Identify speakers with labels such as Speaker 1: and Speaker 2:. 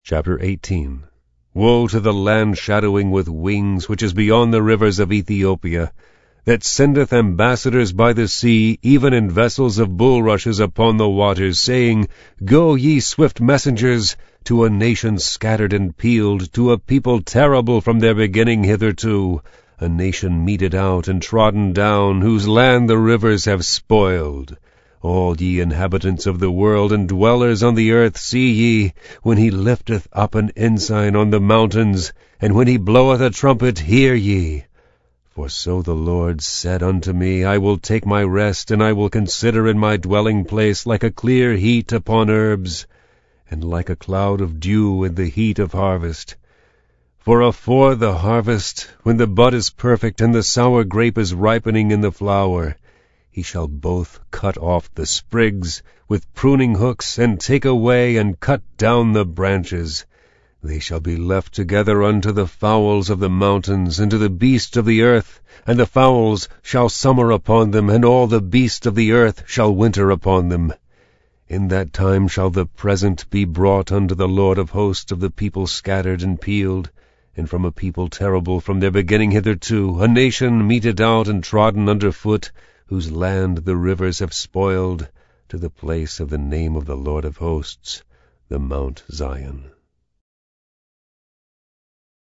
Speaker 1: Chapter 18. Woe to the land shadowing with wings, which is beyond the rivers of Ethiopia, that sendeth ambassadors by the sea, even in vessels of bulrushes upon the waters, saying, Go, ye swift messengers, to a nation scattered and peeled, to a people terrible from their beginning hitherto, a nation meted out and trodden down, whose land the rivers have spoiled. All ye inhabitants of the world and dwellers on the earth, see ye, when he lifteth up an ensign on the mountains, and when he bloweth a trumpet, hear ye. For so the Lord said unto me, I will take my rest, and I will consider in my dwelling place like a clear heat upon herbs, and like a cloud of dew in the heat of harvest. For afore the harvest, when the bud is perfect, and the sour grape is ripening in the flower, he shall both cut off the sprigs with pruning hooks, and take away and cut down the branches. They shall be left together unto the fowls of the mountains, and to the beasts of the earth, and the fowls shall summer upon them, and all the beasts of the earth shall winter upon them. In that time shall the present be brought unto the Lord of hosts of the people scattered and peeled, and from a people terrible from their beginning hitherto, a nation meted out and trodden under foot, whose land the rivers have spoiled, to the place of the name of the Lord of hosts, the Mount Zion.